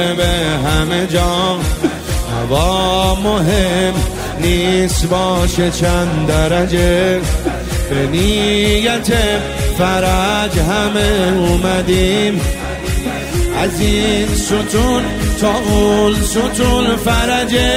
جالب همه جا، هوا مهم نیست باشه چند درجه، به نیت فرج همه اومدیم، از این ستون تا اون ستون فرجه،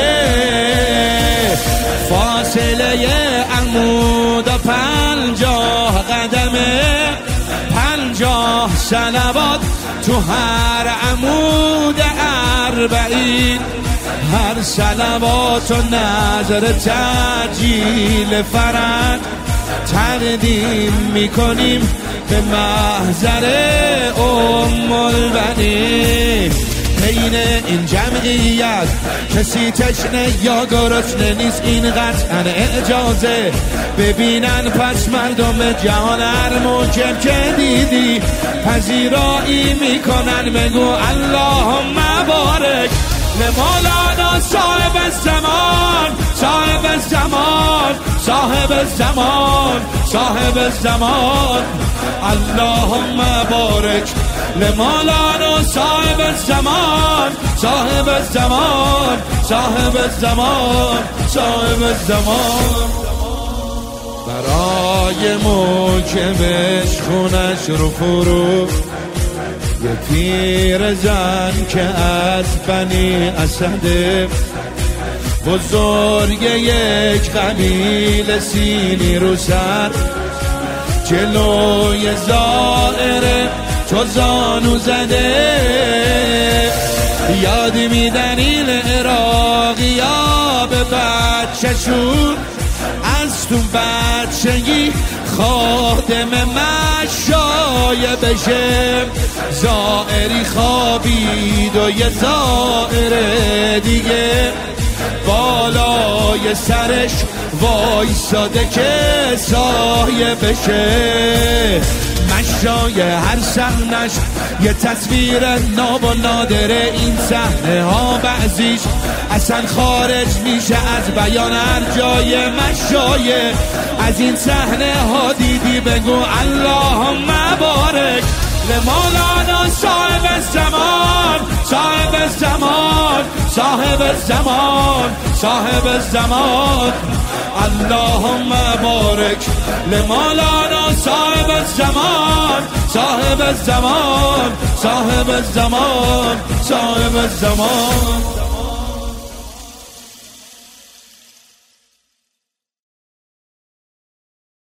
فاصله عمود 50 قدمه، 50 صلوات تو هر عمود 40، هر صلوات و نظر تجلیل فرج تقدیم میکنیم به محضر ام البنین. بین این جمعیت کسی تشنه یا گرسنه نیست، این قطعا اجازه ببینن پس مردم جهان هر موجب که دیدی پذیرایی میکنن. بگو اللهم بارک لمولانا صاحب الزمان، صاحب الزمان، صاحب الزمان، صاحب الزمان. اللهم بارک لمولانا صاحب الزمان، صاحب الزمان، صاحب الزمان، صاحب الزمان. برای موکبش خونش رو فرو، یه پیر زن که از بنی اسده، بزرگ یک قبیل سینی رو سر، جلوی زائره تو زانو زده، یاد میدن این عراقی ها به بچه‌شون، از تو بچگی خادم مشایه بشه، زائری خوابید و یه زائر دیگه بالای سرش وایساده که سایه بشه، مشایه هر صحنش یه تصویر ناب و نادره، این صحنه ها بعضیش اصلا خارج میشه از بیان، هر جای مشایه از این صحنه ها دیدی بگو اللهم بارک لمولانا صاحب الزمان، صاحب الزمان، صاحب الزمان، صاحب الزمان. اللهم بارک لمولانا صاحب الزمان، صاحب الزمان، صاحب الزمان، صاحب الزمان.